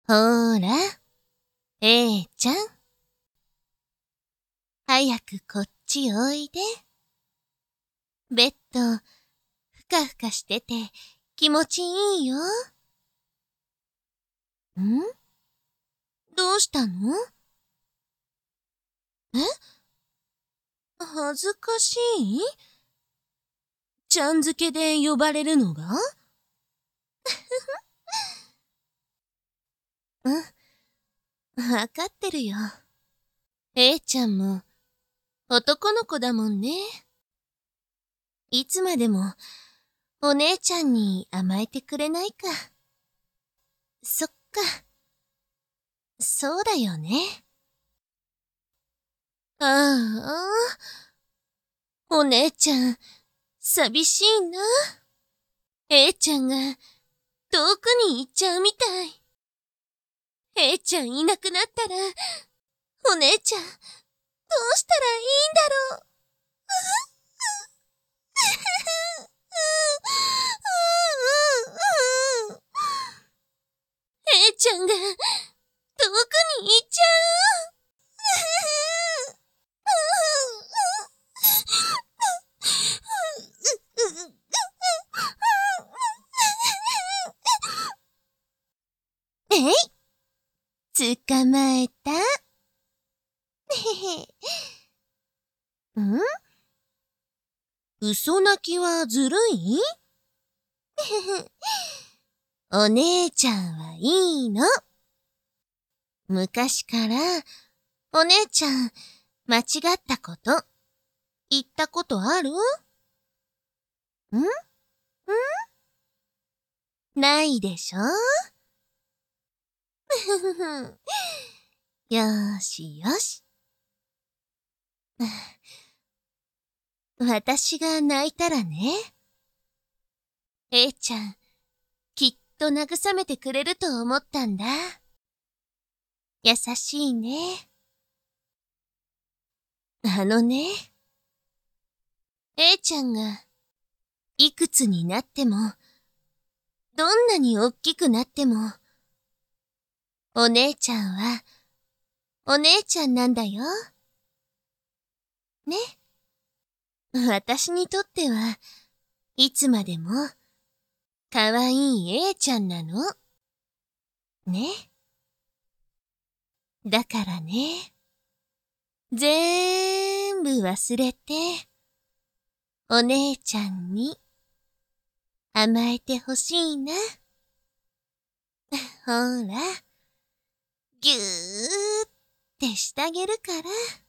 ほーら、ちゃん。早くこっちおいで。ベッド、ふかふかしてて気持ちいいよ。ん？どうしたの？恥ずかしい？ちゃん付けで呼ばれるのが？わかってるよ。ちゃんも男の子だもんね。いつまでもお姉ちゃんに甘えてくれないか。そっか。そうだよね。ああ、お姉ちゃん、寂しいな。ちゃんが遠くに行っちゃうみたい。ちゃんいなくなったら、お姉ちゃん、どうしたらいいんだろう。ちゃんが遠くに行っちゃう。捕まえた。嘘泣きはずるい？お姉ちゃんはいいの。昔からお姉ちゃん間違ったこと言ったことある？ないでしょ？よーしよし。私が泣いたらね、ちゃん、きっと慰めてくれると思ったんだ。優しいね。ちゃんがいくつになっても、どんなにおっきくなっても、お姉ちゃんはお姉ちゃんなんだよ。ね。私にとってはいつまでもかわいいちゃんなの。ね。だからね、ぜーんぶ忘れて、お姉ちゃんに甘えてほしいな。ほら、ぎゅーってしてあげるから。